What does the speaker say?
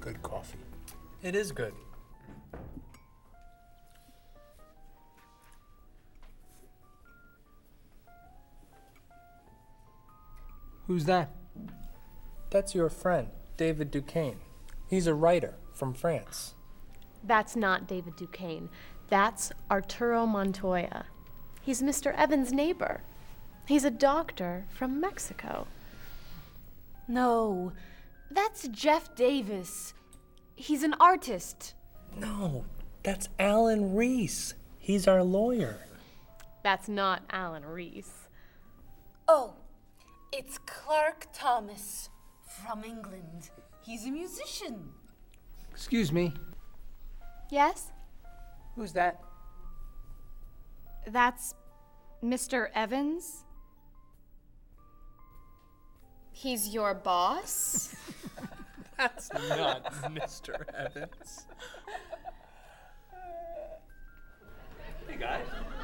good coffee. It is good. Who's that? That's your friend, David Duquesne. He's a writer from France. That's not David Duquesne. That's Arturo Montoya. He's Mr. Evans' neighbor. He's a doctor from Mexico. No, that's Jeff Davis. He's an artist. No, that's Alan Reese. He's our lawyer. That's not Alan Reese. Oh, it's Clark Thomas from England. He's a musician. Excuse me. Yes? Who's that? That's Mr. Evans? He's your boss? That's not Mr. Evans. Hey guys.